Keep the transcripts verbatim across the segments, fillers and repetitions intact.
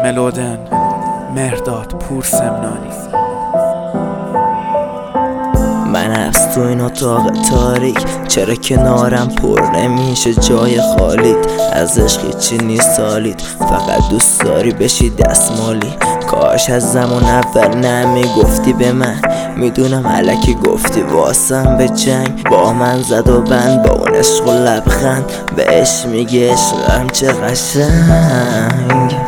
ملودن، مهرداد پورسمنانی. من از تو این اتاق تاریک، چرا کنارم پر نمیشه جای خالیت؟ از عشق چی نیست حالیت، فقط دوست داری بشی دستمالی. کاش از زمان اول نمیگفتی به من، میدونم الکی گفتی واسم به جنگ. با من زد و بند با اون عشق و لبخند، بهش میگه عشقم چه قشنگ.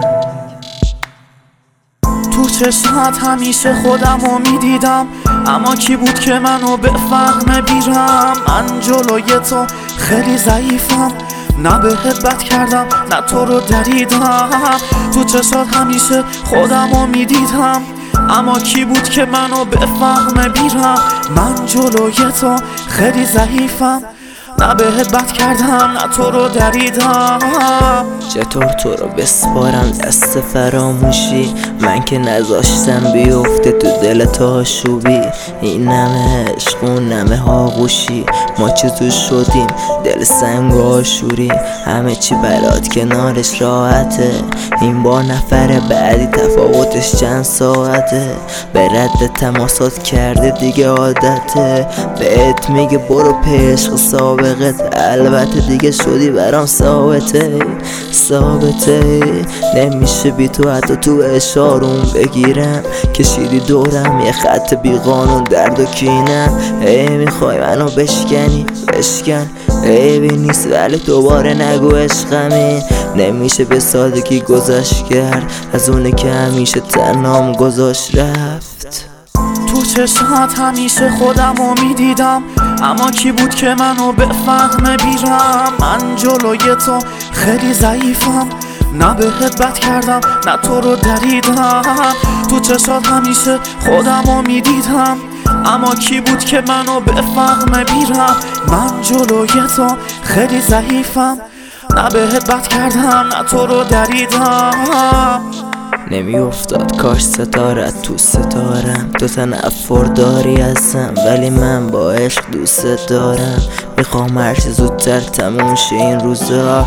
تو چشمت همیشه خودم رو میدیدم، اما کی بود که منو بفهمه بیرم؟ من جلوی تو خیلی ضعیفم، نه بهت بد کردم نه تو رو دریدم. تو چشمت همیشه خودم رو میدیدم، اما کی بود که منو بفهمه بیرم؟ من جلوی تو خیلی ضعیفم، نه بهت بد کردم نه تو رو دریدم. چطور تو رو بسپارم دست فراموشی، من که نذاشتم بیفته تو دل تو آشوبی. این نمه عشق و نمه آغوشی، ما چطور شدیم دل سنگ و آشوری؟ همه چی برات کنارش راحته، این با نفر بعدی تفاوتش چند ساعته. به رد تماسات کرده دیگه عادته، بهت میگه برو پیش سابقت، البته دیگه شدی برام ثابته ثابته. نمیشه بی تو حتی تو اشارون بگیرم، کشیدی دورم یه خط بی قانون درد و کینم. ای میخوای منو بشکنی بشکن، عیبی نیست ولی دوباره نگو عشقمی. نمیشه به سادگی گذشت کرد از اونه که همیشه تنهام گذاشت رفت. تو چشمت همیشه خودم رو میدیدم، اما کی بود که منو بفهمه بیرم؟ من جلوی تو خیلی ضعیفم، نه بهت بد کردم نه تو رو دریدم. تو چشمت همیشه خودم رو میدیدم، اما کی بود که منو بفهمه بیرم؟ من جلوی تو خیلی ضعیفم، نه بهت بد کردم نه تو رو دریدم. نمی افتاد کاش ستارت تو ستارم، تو تنفر داری ازم ولی من با عشق دوست دارم. میخوام هرچی زودتر تموم شه این روزا،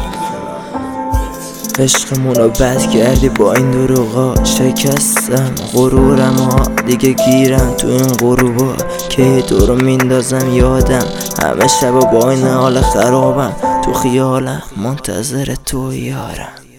عشقمونو بد کردی با این دروغا. شکستم غرورم ها دیگه گیرم تو این غروبا، که تو رو میندازم یادم همه شبا با این حال خرابم. تو خیالم منتظر تو یارم.